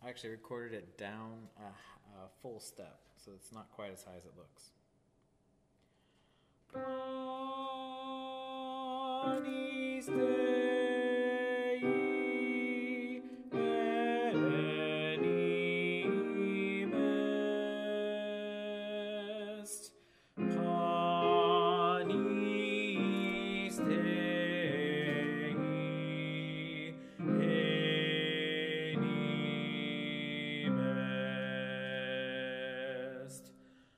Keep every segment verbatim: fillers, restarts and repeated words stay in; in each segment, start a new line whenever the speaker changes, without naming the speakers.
I actually recorded it down a, a full step, so it's not quite as high as it looks. Agnus Dei enim est, Agnus Dei enim est,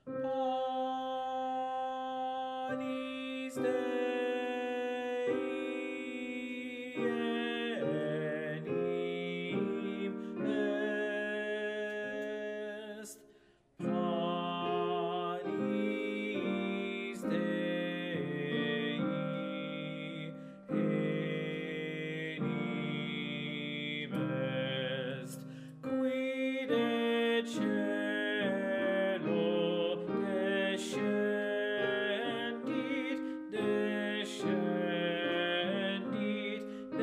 Agnus Dei enim est, Agnus Dei enim est, quid et cielo descendit, descendit,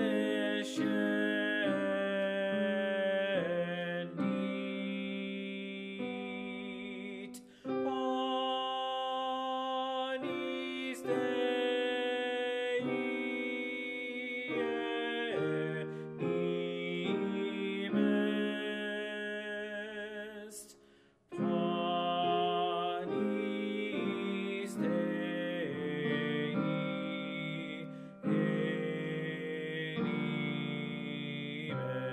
descendit, Agnus Dei enim est, Agnus Dei enim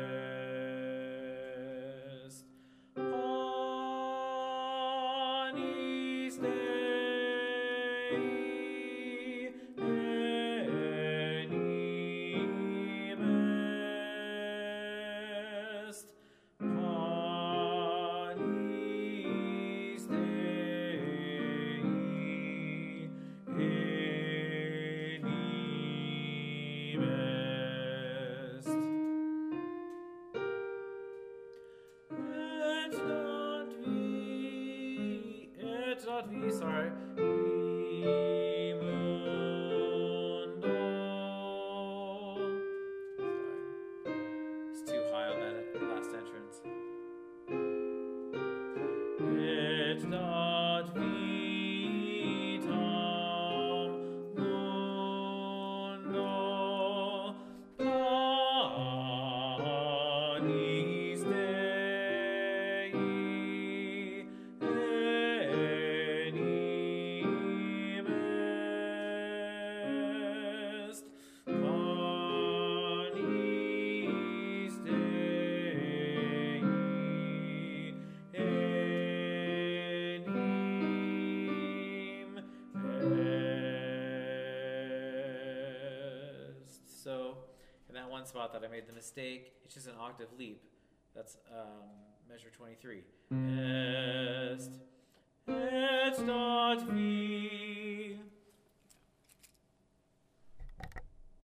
est, Agnus Dei enim est, Agnus Dei enim est. Et dat vi, et dat vi, sorry, vi mundo. Sorry. It's too high on that last entrance. Et dat vitam mundo, Agnus Dei enim est, Agnus Dei enim est. So, in that one spot that I made the mistake, it's just an octave leap. That's um, measure twenty-three. Est, et dat vi